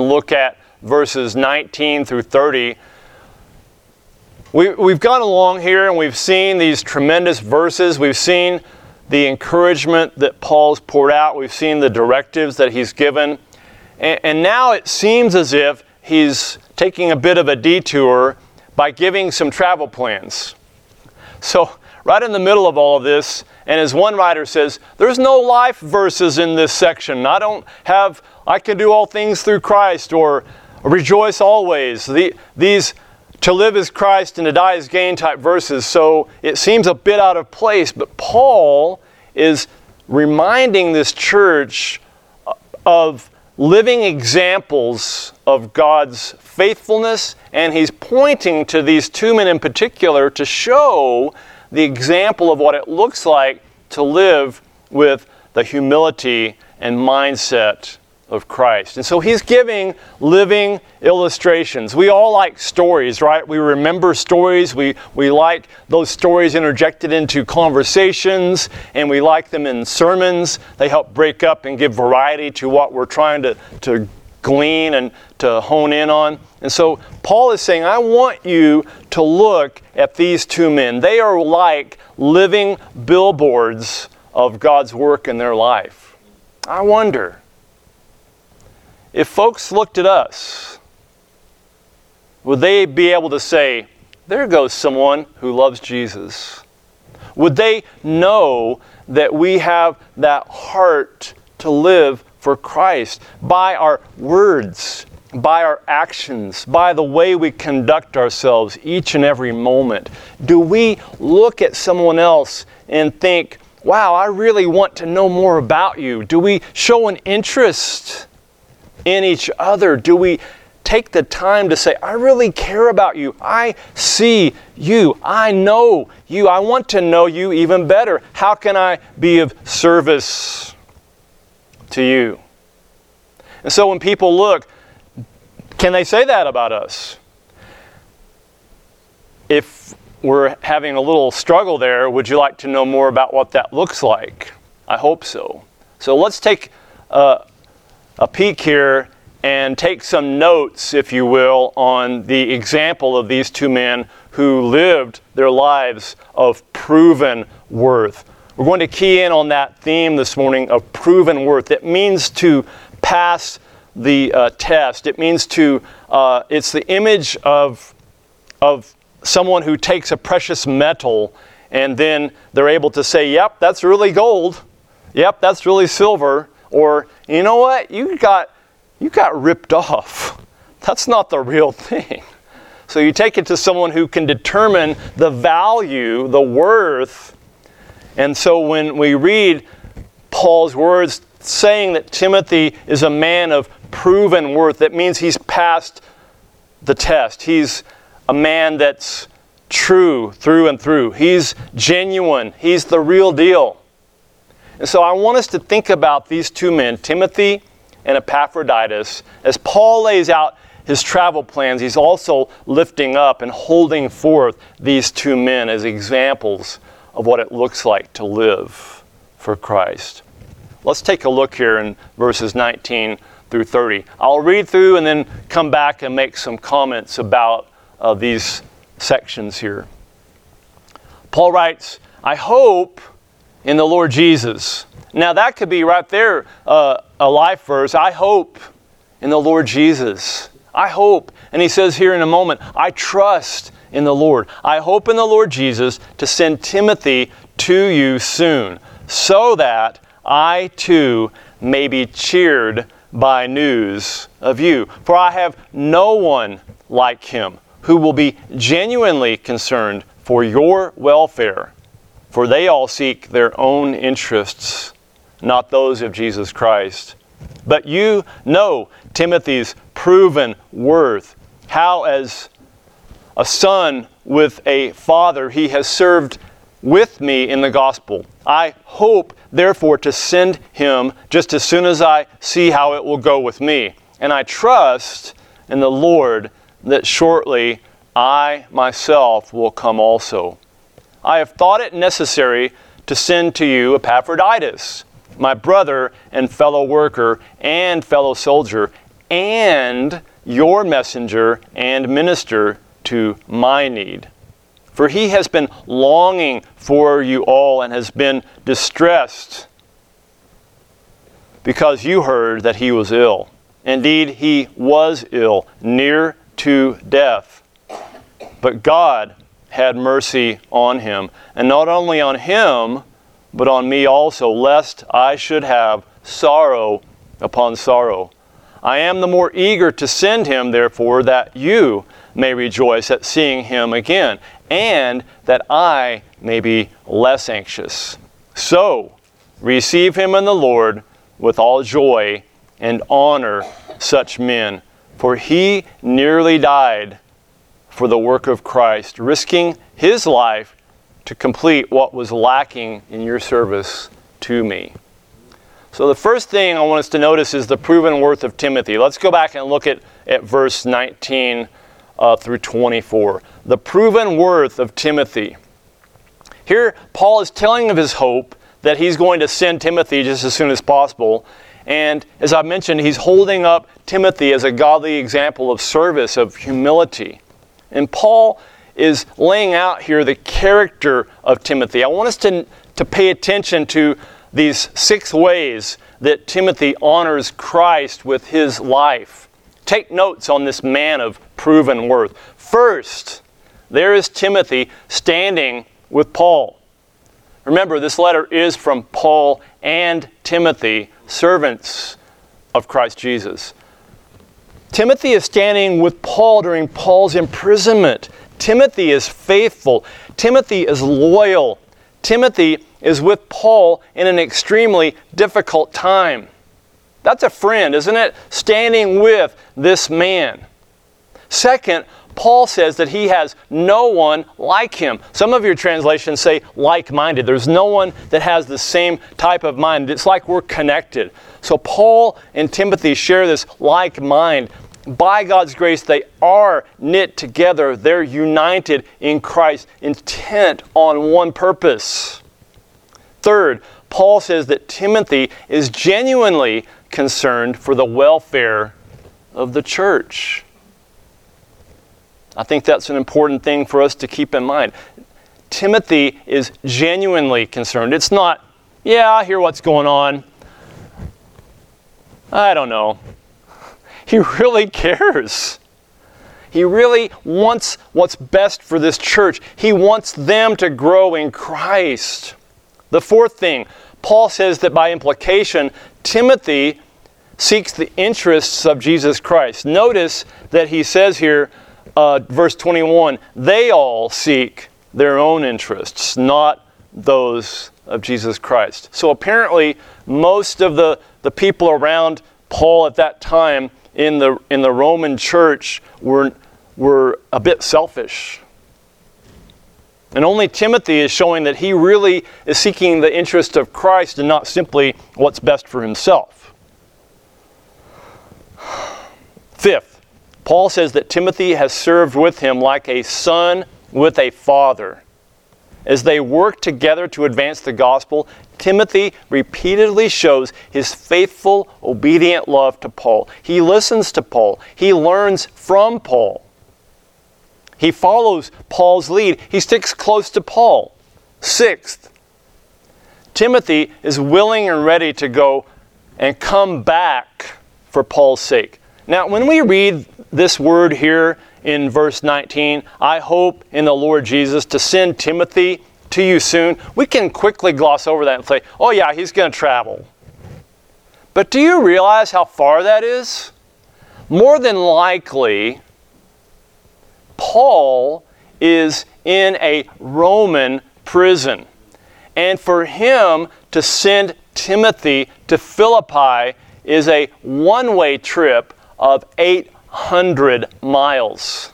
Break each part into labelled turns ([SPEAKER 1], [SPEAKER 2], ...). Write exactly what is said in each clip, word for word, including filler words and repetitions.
[SPEAKER 1] look at verses nineteen through thirty. We, we've gone along here and we've seen these tremendous verses. We've seen the encouragement that Paul's poured out. We've seen the directives that he's given. And, and now it seems as if he's taking a bit of a detour by giving some travel plans. So right in the middle of all of this, and as one writer says, there's no life verses in this section. I don't have, I can do all things through Christ, or rejoice always. The, these to live is Christ and to die is gain type verses. So it seems a bit out of place, but Paul is reminding this church of living examples of God's faithfulness, and he's pointing to these two men in particular to show the example of what it looks like to live with the humility and mindset of Christ. And so he's giving living illustrations. We all like stories, right? We remember stories. We, we like those stories interjected into conversations, and we like them in sermons. They help break up and give variety to what we're trying to, to glean and to hone in on. And so Paul is saying, I want you to look at these two men. They are like living billboards of God's work in their life. I wonder, if folks looked at us, would they be able to say, there goes someone who loves Jesus? Would they know that we have that heart to live for Christ by our words, by our actions, by the way we conduct ourselves each and every moment? Do we look at someone else and think, wow, I really want to know more about you? Do we show an interest in each other? Do we take the time to say, I really care about you. I see you. I know you. I want to know you even better. How can I be of service to you? And so when people look, can they say that about us? If we're having a little struggle there, would you like to know more about what that looks like? I hope so. So let's take uh, a peek here and take some notes, if you will, on the example of these two men who lived their lives of proven worth. We're going to key in on that theme this morning of proven worth. It means to pass the uh, test. It means to, uh, it's the image of, of someone who takes a precious metal and then they're able to say, yep, that's really gold. Yep, that's really silver. Or, you know what, you got you got ripped off. That's not the real thing. So you take it to someone who can determine the value, the worth. And so when we read Paul's words saying that Timothy is a man of proven worth, that means he's passed the test. He's a man that's true through and through. He's genuine. He's the real deal. And so I want us to think about these two men, Timothy and Epaphroditus. As Paul lays out his travel plans, he's also lifting up and holding forth these two men as examples of what it looks like to live for Christ. Let's take a look here in verses nineteen through thirty. I'll read through and then come back and make some comments about uh, these sections here. Paul writes, I hope in the Lord Jesus. Now that could be right there, uh, a life verse. I hope in the Lord Jesus. I hope. And he says here in a moment, I trust in the Lord. I hope in the Lord Jesus to send Timothy to you soon, so that I too may be cheered by news of you. For I have no one like him who will be genuinely concerned for your welfare. For they all seek their own interests, not those of Jesus Christ. But you know Timothy's proven worth, how as a son with a father he has served with me in the gospel. I hope, therefore, to send him just as soon as I see how it will go with me. And I trust in the Lord that shortly I myself will come also. I have thought it necessary to send to you Epaphroditus, my brother and fellow worker and fellow soldier, and your messenger and minister to my need. For he has been longing for you all and has been distressed because you heard that he was ill. Indeed, he was ill, near to death. But God had mercy on him, and not only on him, but on me also, lest I should have sorrow upon sorrow. I am the more eager to send him, therefore, that you may rejoice at seeing him again, and that I may be less anxious. So, receive him in the Lord with all joy, and honor such men, for he nearly died for the work of Christ, risking his life to complete what was lacking in your service to me. So the first thing I want us to notice is the proven worth of Timothy. Let's go back and look at, at verse nineteen uh, through twenty-four. The proven worth of Timothy. Here, Paul is telling of his hope that he's going to send Timothy just as soon as possible. And as I mentioned, he's holding up Timothy as a godly example of service, of humility. And Paul is laying out here the character of Timothy. I want us to, to pay attention to these six ways that Timothy honors Christ with his life. Take notes on this man of proven worth. First, there is Timothy standing with Paul. Remember, this letter is from Paul and Timothy, servants of Christ Jesus. Timothy is standing with Paul during Paul's imprisonment. Timothy is faithful. Timothy is loyal. Timothy is with Paul in an extremely difficult time. That's a friend, isn't it? Standing with this man. Second, Paul says that he has no one like him. Some of your translations say like-minded. There's no one that has the same type of mind. It's like we're connected. So Paul and Timothy share this like mind. By God's grace, they are knit together. They're united in Christ, intent on one purpose. Third, Paul says that Timothy is genuinely concerned for the welfare of the church. I think that's an important thing for us to keep in mind. Timothy is genuinely concerned. It's not, yeah, I hear what's going on. I don't know. He really cares. He really wants what's best for this church. He wants them to grow in Christ. The fourth thing, Paul says that by implication, Timothy seeks the interests of Jesus Christ. Notice that he says here, Uh, verse twenty-one, they all seek their own interests, not those of Jesus Christ. So apparently, most of the, the people around Paul at that time in the in the Roman church were, were a bit selfish. And only Timothy is showing that he really is seeking the interest of Christ and not simply what's best for himself. Fifth, Paul says that Timothy has served with him like a son with a father. As they work together to advance the gospel, Timothy repeatedly shows his faithful, obedient love to Paul. He listens to Paul. He learns from Paul. He follows Paul's lead. He sticks close to Paul. Sixth, Timothy is willing and ready to go and come back for Paul's sake. Now, when we read this word here in verse nineteen, I hope in the Lord Jesus to send Timothy to you soon, we can quickly gloss over that and say, oh yeah, he's going to travel. But do you realize how far that is? More than likely, Paul is in a Roman prison. And for him to send Timothy to Philippi is a one-way trip of eight hundred miles.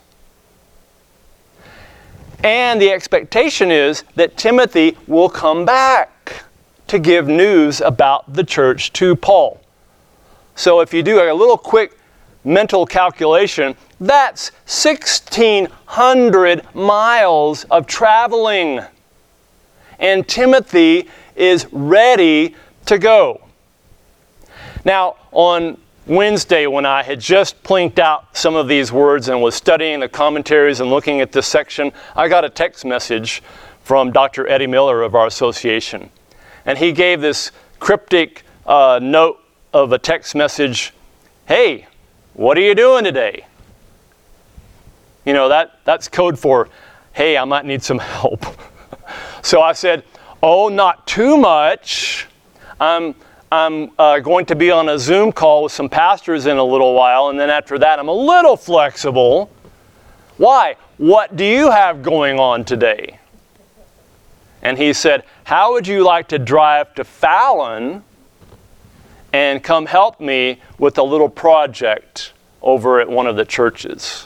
[SPEAKER 1] And the expectation is that Timothy will come back to give news about the church to Paul. So if you do a little quick mental calculation, that's sixteen hundred miles of traveling. And Timothy is ready to go. Now, on Wednesday, when I had just plinked out some of these words and was studying the commentaries and looking at this section, I got a text message from Doctor Eddie Miller of our association. And he gave this cryptic uh, note of a text message, "Hey, what are you doing today?" You know, that, that's code for, "Hey, I might need some help." So I said, "Oh, not too much. I'm, I'm uh, going to be on a Zoom call with some pastors in a little while, and then after that I'm a little flexible." "Why? What do you have going on today?" And he said, "How would you like to drive to Fallon and come help me with a little project over at one of the churches?"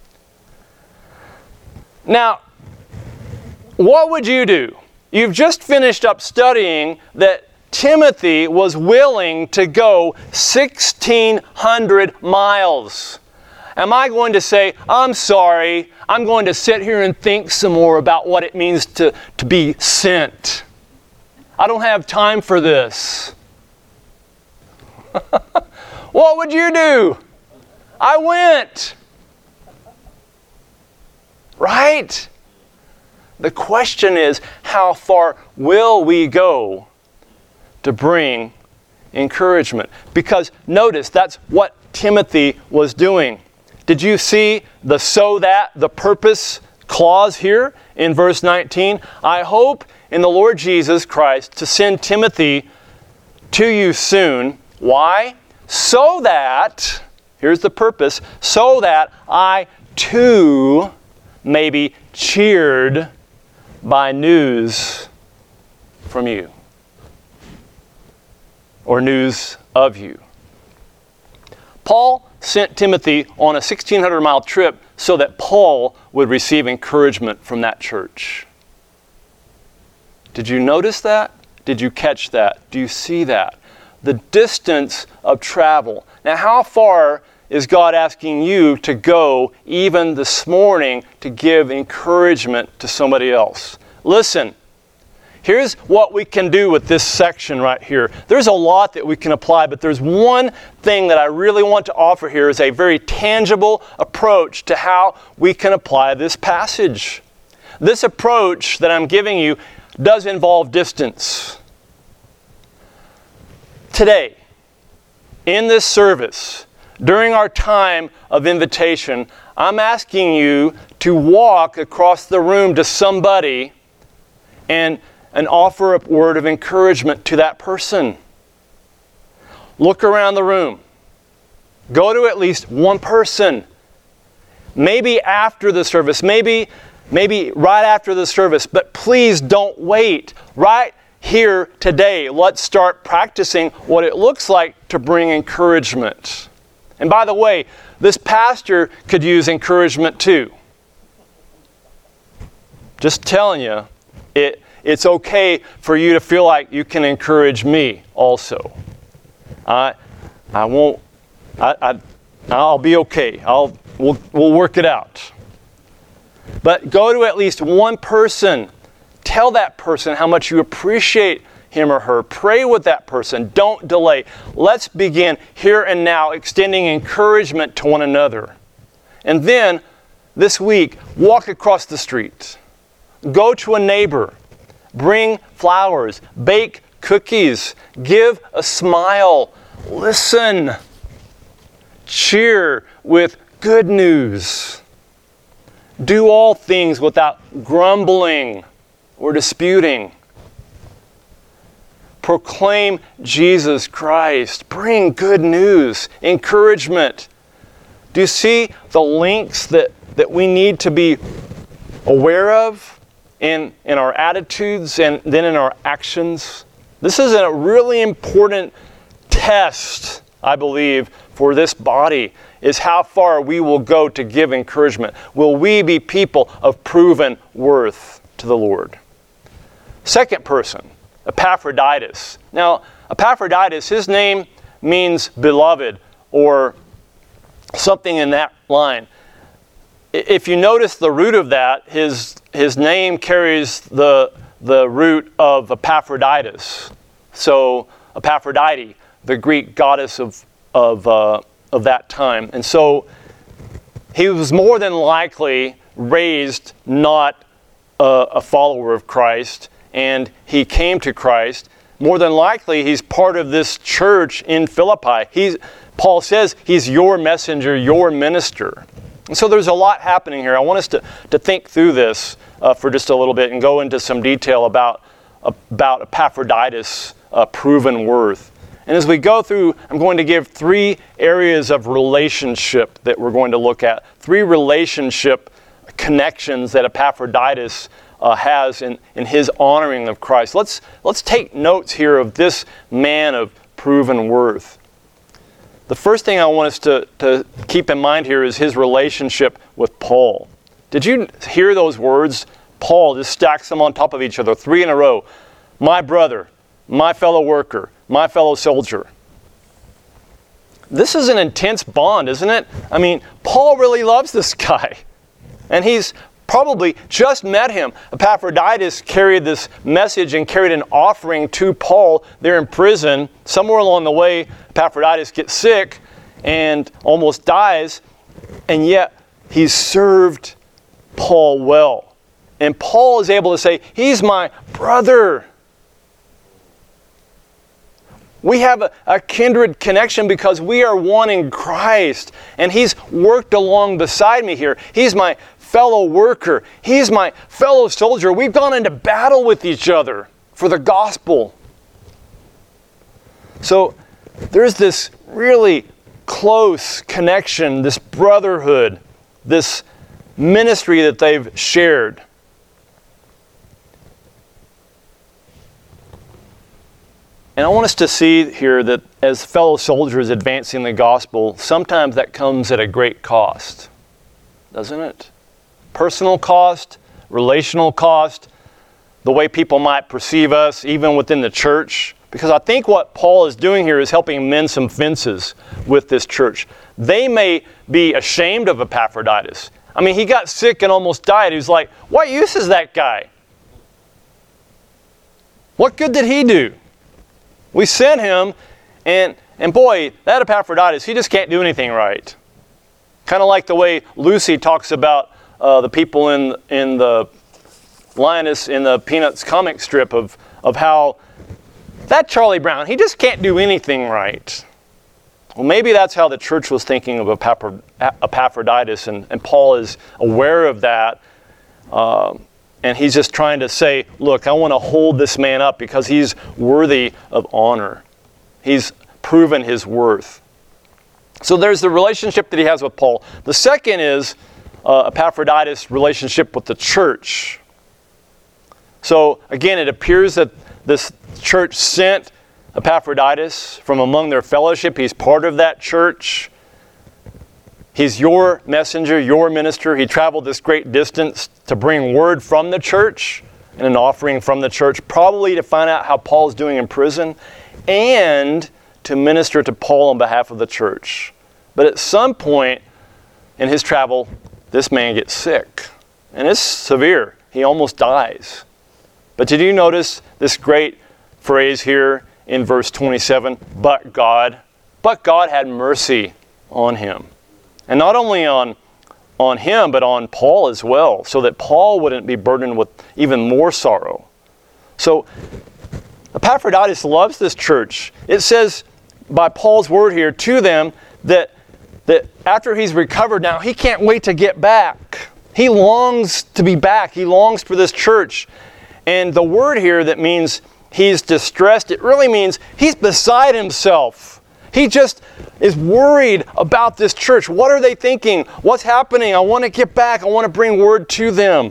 [SPEAKER 1] Now, what would you do? You've just finished up studying that Timothy was willing to go sixteen hundred miles. Am I going to say, "I'm sorry, I'm going to sit here and think some more about what it means to, to be sent. I don't have time for this"? What would you do? I went. Right? The question is, how far will we go to bring encouragement? Because notice, that's what Timothy was doing. Did you see the "so that," the purpose clause here in verse nineteen? "I hope in the Lord Jesus Christ to send Timothy to you soon." Why? So that, here's the purpose, so that I too may be cheered by news from you, or news of you. Paul sent Timothy on a sixteen hundred mile trip so that Paul would receive encouragement from that church. Did you notice that? Did you catch that? Do you see that? The distance of travel. Now, how far is God asking you to go even this morning to give encouragement to somebody else? Listen, here's what we can do with this section right here. There's a lot that we can apply, but there's one thing that I really want to offer here is a very tangible approach to how we can apply this passage. This approach that I'm giving you does involve distance. Today, in this service, during our time of invitation, I'm asking you to walk across the room to somebody and, and offer a word of encouragement to that person. Look around the room. Go to at least one person. Maybe after the service, maybe, maybe right after the service, but please don't wait. Right here today, let's start practicing what it looks like to bring encouragement. And by the way, this pastor could use encouragement too. Just telling you, it, it's okay for you to feel like you can encourage me also. I, I won't, I, I, I'll be okay. I'll, we'll, we'll work it out. But go to at least one person. Tell that person how much you appreciate him or her. Pray with that person. Don't delay. Let's begin here and now extending encouragement to one another. And then, this week, walk across the street. Go to a neighbor. Bring flowers. Bake cookies. Give a smile. Listen. Cheer with good news. Do all things without grumbling or disputing. Proclaim Jesus Christ. Bring good news, encouragement. Do you see the links that, that we need to be aware of in, in our attitudes and then in our actions? This is a really important test, I believe, for this body, is how far we will go to give encouragement. Will we be people of proven worth to the Lord? Second person, Epaphroditus. Now, Epaphroditus, his name means beloved or something in that line. If you notice the root of that, his, his name carries the, the root of Epaphroditus. So, Epaphrodite, the Greek goddess of, of, uh, of that time. And so he was more than likely raised not a, a follower of Christ, and he came to Christ. More than likely, he's part of this church in Philippi. He's, Paul says he's your messenger, your minister. And so there's a lot happening here. I want us to, to think through this uh, for just a little bit and go into some detail about, about Epaphroditus' uh, proven worth. And as we go through, I'm going to give three areas of relationship that we're going to look at. Three relationship connections that Epaphroditus uh, has in, in his honoring of Christ. Let's, let's take notes here of this man of proven worth. The first thing I want us to, to keep in mind here is his relationship with Paul. Did you hear those words? Paul just stacks them on top of each other, three in a row. My brother, my fellow worker, my fellow soldier. This is an intense bond, isn't it? I mean, Paul really loves this guy. And he's probably just met him. Epaphroditus carried this message and carried an offering to Paul. They're in prison. Somewhere along the way, Epaphroditus gets sick and almost dies. And yet, he's served Paul well. And Paul is able to say, he's my brother. We have a, a kindred connection because we are one in Christ. And he's worked along beside me here. He's my fellow worker. He's my fellow soldier. We've gone into battle with each other for the gospel. So there's this really close connection, this brotherhood, this ministry that they've shared. And I want us to see here that as fellow soldiers advancing the gospel, sometimes that comes at a great cost, doesn't it? Personal cost, relational cost, the way people might perceive us, even within the church. Because I think what Paul is doing here is helping mend some fences with this church. They may be ashamed of Epaphroditus. I mean, he got sick and almost died. He was like, what use is that guy? What good did he do? We sent him, and, and boy, that Epaphroditus, he just can't do anything right. Kind of like the way Lucy talks about uh, the people in, in the Linus, in the Peanuts comic strip of, of how that Charlie Brown, he just can't do anything right. Well, maybe that's how the church was thinking of Epaphroditus, and, and Paul is aware of that. Uh, And he's just trying to say, look, I want to hold this man up because he's worthy of honor. He's proven his worth. So there's the relationship that he has with Paul. The second is uh, Epaphroditus' relationship with the church. So again, it appears that this church sent Epaphroditus from among their fellowship. He's part of that church. He's your messenger, your minister. He traveled this great distance to bring word from the church and an offering from the church, probably to find out how Paul's doing in prison and to minister to Paul on behalf of the church. But at some point in his travel, this man gets sick. And it's severe. He almost dies. But did you notice this great phrase here in verse twenty-seven? But God. But God had mercy on him. And not only on, on him, but on Paul as well, so that Paul wouldn't be burdened with even more sorrow. So Epaphroditus loves this church. It says by Paul's word here to them that, that after he's recovered now, he can't wait to get back. He longs to be back. He longs for this church. And the word here that means he's distressed, it really means he's beside himself. He just is worried about this church. What are they thinking? What's happening? I want to get back. I want to bring word to them.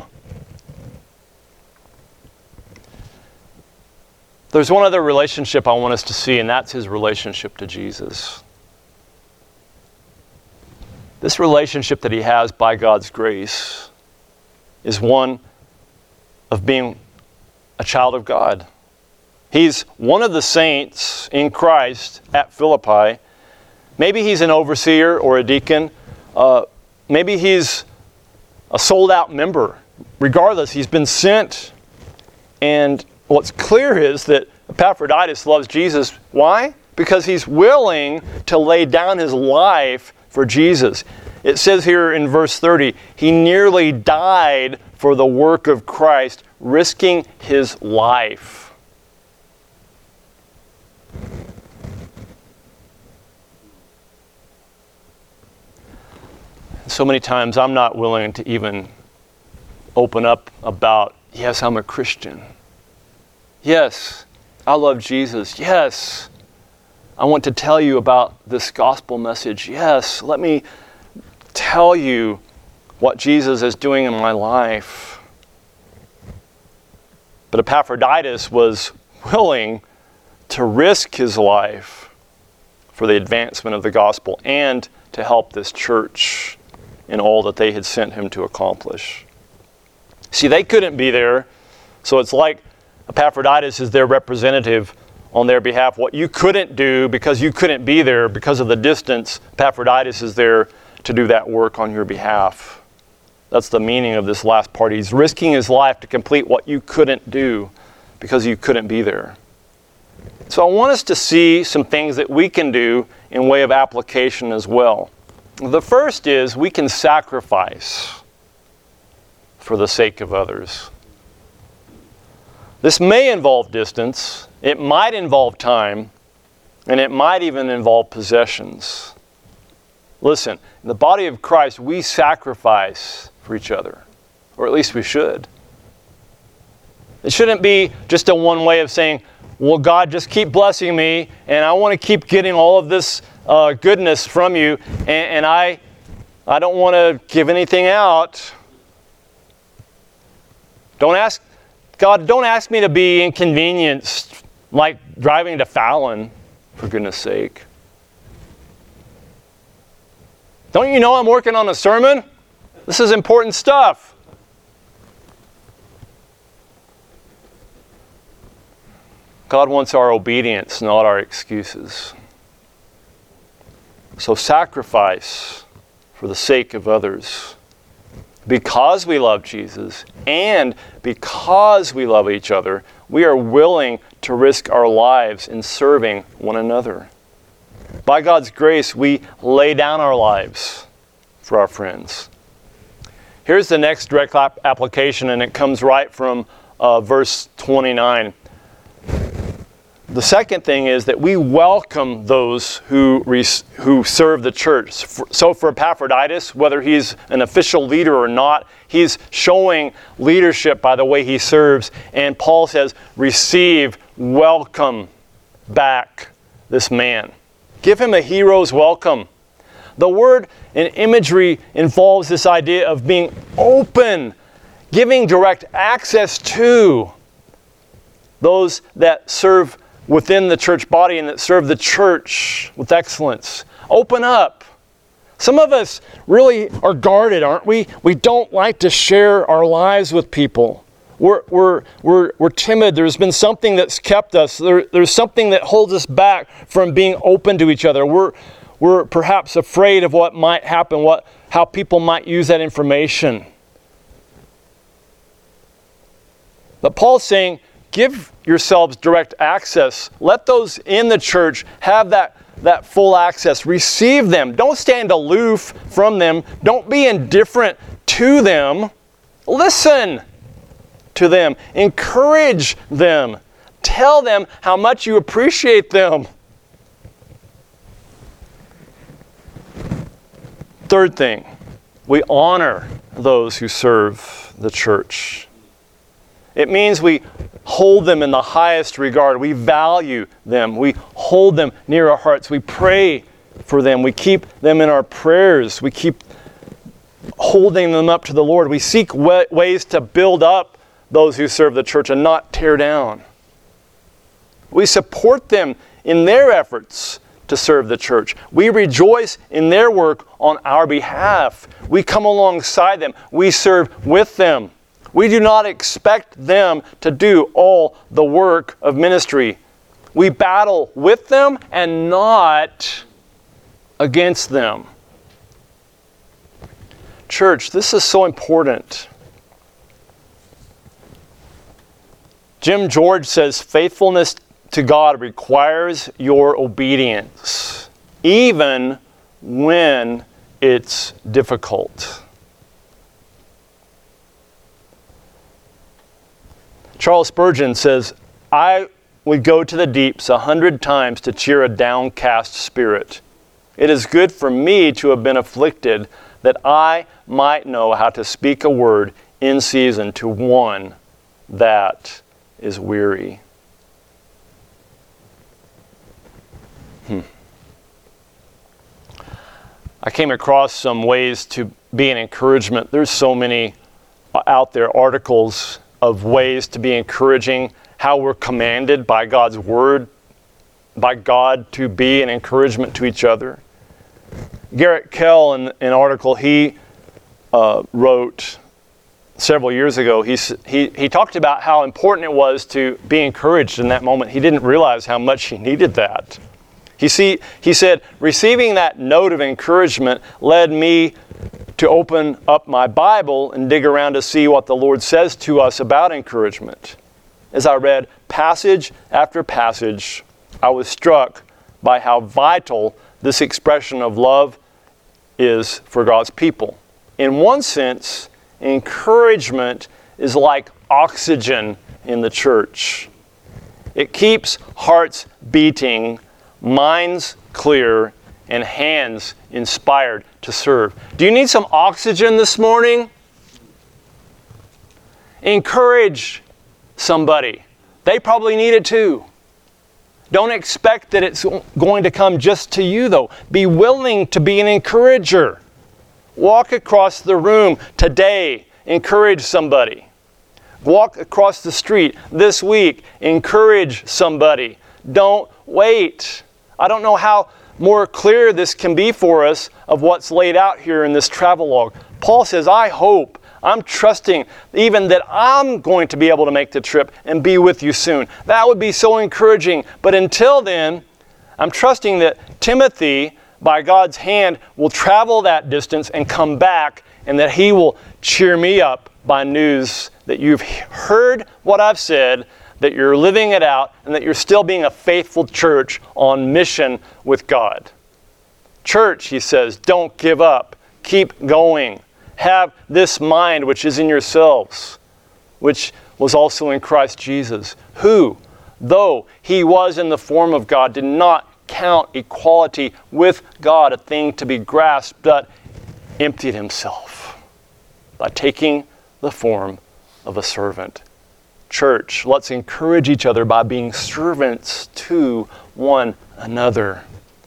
[SPEAKER 1] There's one other relationship I want us to see, and that's his relationship to Jesus. This relationship that he has by God's grace is one of being a child of God. He's one of the saints in Christ at Philippi. Maybe he's an overseer or a deacon. Uh, maybe he's a sold-out member. Regardless, he's been sent. And what's clear is that Epaphroditus loves Jesus. Why? because he's willing to lay down his life for Jesus. It says here in verse thirty, he nearly died for the work of Christ, risking his life. So many times I'm not willing to even open up about, yes, I'm a Christian. Yes, I love Jesus. Yes, I want to tell you about this gospel message. Yes, let me tell you what Jesus is doing in my life. But Epaphroditus was willing to risk his life for the advancement of the gospel and to help this church in all that they had sent him to accomplish. See, they couldn't be there, so it's like Epaphroditus is their representative on their behalf. What you couldn't do because you couldn't be there because of the distance, Epaphroditus is there to do that work on your behalf. That's the meaning of this last part. He's risking his life to complete what you couldn't do because you couldn't be there. So I want us to see some things that we can do in way of application as well. The first is we can sacrifice for the sake of others. This may involve distance, it might involve time, and it might even involve possessions. Listen, in the body of Christ, we sacrifice for each other, or at least we should. It shouldn't be just a one way of saying, well, God, just keep blessing me, and I want to keep getting all of this uh, goodness from you, and, and I, I don't want to give anything out. Don't ask, God, don't ask me to be inconvenienced like driving to Fallon, for goodness sake. Don't you know I'm working on a sermon? This is important stuff. God wants our obedience, not our excuses. So sacrifice for the sake of others. Because we love Jesus and because we love each other, we are willing to risk our lives in serving one another. By God's grace, we lay down our lives for our friends. Here's the next direct application, and it comes right from uh, verse twenty-nine. The second thing is that we welcome those who res- who serve the church. So for Epaphroditus, whether he's an official leader or not, he's showing leadership by the way he serves. And Paul says, receive, welcome back this man. Give him a hero's welcome. The word and imagery involves this idea of being open, giving direct access to those that serve within the church body and that serve the church with excellence. Open up. Some of us really are guarded, aren't we? We don't like to share our lives with people. We're, we're, we're, we're timid. There's been something that's kept us. There, there's something that holds us back from being open to each other. We're, we're perhaps afraid of what might happen, what, how people might use that information. But Paul's saying, give yourselves direct access. Let those in the church have that, that full access. Receive them. Don't stand aloof from them. Don't be indifferent to them. Listen to them. Encourage them. Tell them how much you appreciate them. Third thing, we honor those who serve the church. It means we hold them in the highest regard. We value them. We hold them near our hearts. We pray for them. We keep them in our prayers. We keep holding them up to the Lord. We seek wa- ways to build up those who serve the church and not tear down. We support them in their efforts to serve the church. We rejoice in their work on our behalf. We come alongside them. We serve with them. We do not expect them to do all the work of ministry. We battle with them and not against them. Church, this is so important. Jim George says faithfulness to God requires your obedience, even when it's difficult. Charles Spurgeon says, I would go to the deeps a hundred times to cheer a downcast spirit. It is good for me to have been afflicted, that I might know how to speak a word in season to one that is weary. Hmm. I came across some ways to be an encouragement. There's so many out there articles of ways to be encouraging, how we're commanded by God's word, by God to be an encouragement to each other. Garrett Kell, in an article he uh, wrote several years ago, he, he, he talked about how important it was to be encouraged in that moment. He didn't realize how much he needed that. He, see, he said, receiving that note of encouragement led me to open up my Bible and dig around to see what the Lord says to us about encouragement. As I read passage after passage, I was struck by how vital this expression of love is for God's people. In one sense, encouragement is like oxygen in the church. It keeps hearts beating, minds clear, and hands inspired to serve. Do you need some oxygen this morning? Encourage somebody. They probably need it too. Don't expect that it's going to come just to you, though. Be willing to be an encourager. Walk across the room today, encourage somebody. Walk across the street this week, encourage somebody. Don't wait. I don't know how more clear this can be for us of what's laid out here in this travelogue. Paul says, I hope, I'm trusting even that I'm going to be able to make the trip and be with you soon. That would be so encouraging. But until then, I'm trusting that Timothy, by God's hand, will travel that distance and come back, and that he will cheer me up by news that you've heard what I've said, that you're living it out, and that you're still being a faithful church on mission with God. Church, he says, don't give up. Keep going. Have this mind which is in yourselves, which was also in Christ Jesus, who, though he was in the form of God, did not count equality with God a thing to be grasped, but emptied himself by taking the form of a servant. Church, let's encourage each other by being servants to one another.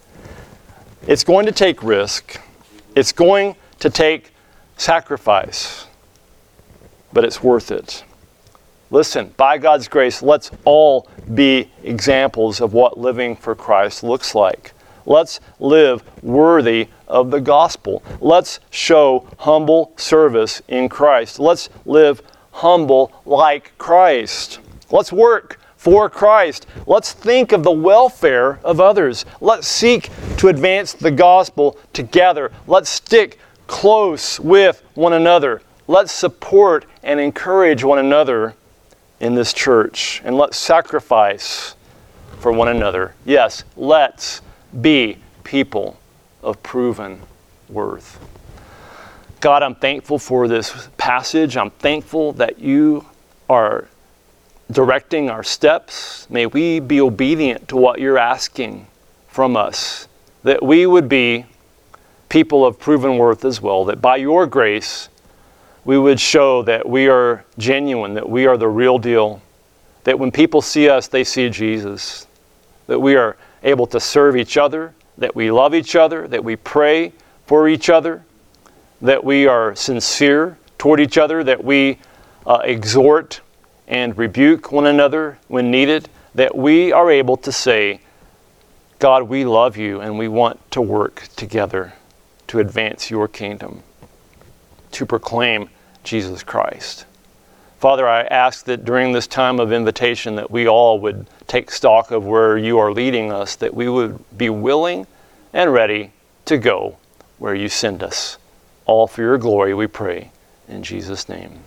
[SPEAKER 1] It's going to take risk. It's going to take sacrifice, but it's worth it. Listen, by God's grace, let's all be examples of what living for Christ looks like. Let's live worthy of the gospel. Let's show humble service in Christ. Let's live humble like Christ. Let's work for Christ. Let's think of the welfare of others. Let's seek to advance the gospel together. Let's stick close with one another. Let's support and encourage one another in this church. And let's sacrifice for one another. Yes, let's be people of proven worth. God, I'm thankful for this passage. I'm thankful that you are directing our steps. May we be obedient to what you're asking from us, that we would be people of proven worth as well, that by your grace we would show that we are genuine, that we are the real deal, that when people see us, they see Jesus, that we are able to serve each other, that we love each other, that we pray for each other, that we are sincere toward each other, that we uh, exhort and rebuke one another when needed, that we are able to say, God, we love you and we want to work together to advance your kingdom, to proclaim Jesus Christ. Father, I ask that during this time of invitation that we all would take stock of where you are leading us, that we would be willing and ready to go where you send us. All for your glory, we pray. In Jesus' name.